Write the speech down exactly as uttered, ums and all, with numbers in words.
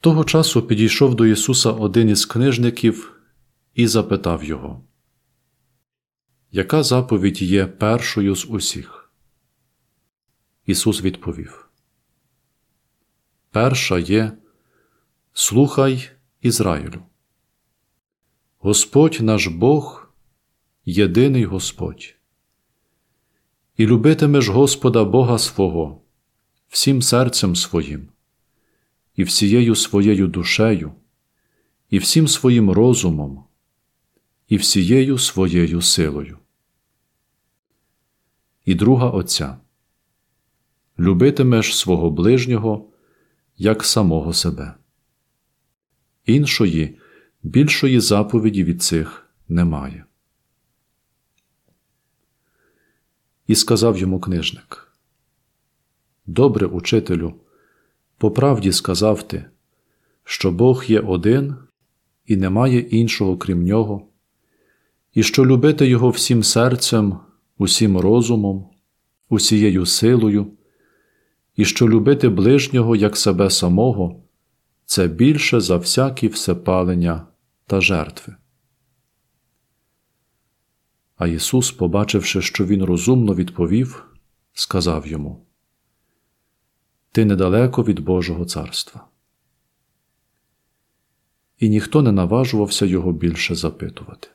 Того часу підійшов до Ісуса один із книжників і запитав Його: «Яка заповідь є першою з усіх?» Ісус відповів: «Перша є: слухай, Ізраїлю. Господь наш Бог – єдиний Господь. І любитимеш Господа Бога свого всім серцем своїм, і всією своєю душею, і всім своїм розумом, і всією своєю силою. І друга оця: любитимеш свого ближнього, як самого себе. Іншої, більшої заповіді від цих немає». І сказав йому книжник: «Добре, учителю, по правді сказав ти, що Бог є один і немає іншого крім Нього, і що любити Його всім серцем, усім розумом, усією силою, і що любити ближнього як себе самого – це більше за всякі всепалення та жертви». А Ісус, побачивши, що він розумно відповів, сказав йому: «Ти недалеко від Божого царства». І ніхто не наважувався його більше запитувати.